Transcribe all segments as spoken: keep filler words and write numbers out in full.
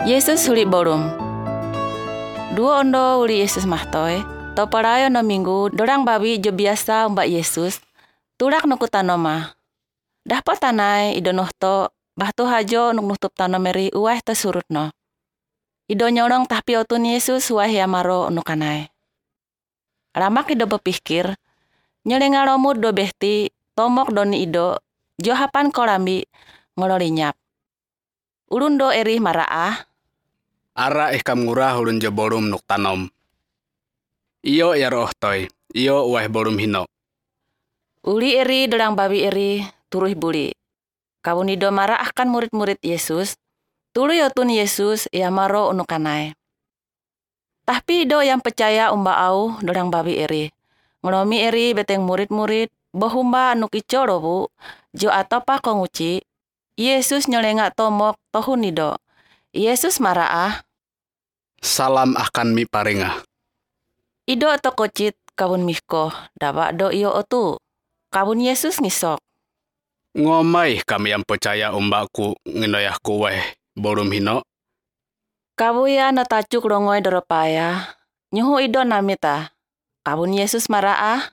Yesus huli borum. Dua ondo uli Yesus mahtoy. To parayo no minggu dorang babi jo biasa mbak Yesus. Tulak nuku tanoma. Dapat tanai ido nohto bahtu hajo nuk nutup tanomeri uwah tesurut no. Ido nyorong tapi otun Yesus uwah yamaro nukanai. Ramak ido berpikir. Nyelenga romut do behti tomok doni ido. Johapan kolambi ngololinyap. Ulun do eri maraah. Ara ikam ngurah ulun jo borum nuk tanom. Iyo ya roh toy, iyo uwah borum hino. Uli eri dorang babi eri turuh buli. Kawun ido maraah kan murid-murid Yesus. Tulu yotun Yesus ya maro unukanai. Tapi ido yang percaya umba au dorang babi eri. Ngelomi eri beteng murid-murid bohumba nuk ico robu. Jo atopa konguci. Yesus nyelenga tomok tohun ido. Yesus maraah. Salam akan mi paringah. Ido tokocit kawun mihko. Dawa do iyo otu. Kawun Yesus ngisok. Ngomai kami yang percaya umbaku nginoyahku weh borum hino. Kabuya natacuk rongoy doropaya. Nyuhu ido namita. Kawun Yesus maraah.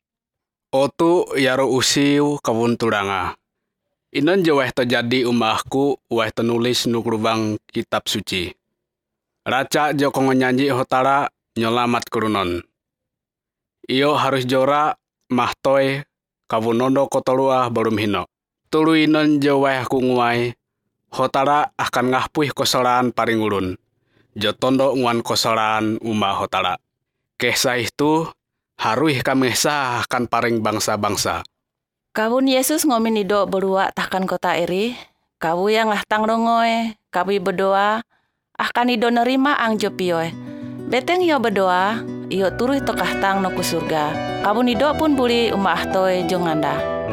Otu yaro usiu kawun tulanga. Inon jo weh terjadi umahku weh tenulis nuk rubang kitab suci. Raca jo kongo nyanyi hotara nyolamat kurunon. Iyo harus jora mahtoy kavunondo kotoluah borum hino. Tulu inon jo weh ku nguai. Hotara akan ngahpuih kosolan paring ulun. Jo tondo nguan kosolan umah hotara. Kesah itu haruih kami sah akan paring bangsa-bangsa. Kawun Yesus ngomin ido berua tahkan kota eri. Kawu yang ngahtang rongoy. Kawu berdoa. Akan ido nerima ang jopioy. Beteng iyo berdoa. Iyo turuh to kahtang no ku surga. Kawun ido pun buli umah ahtoy jonganda.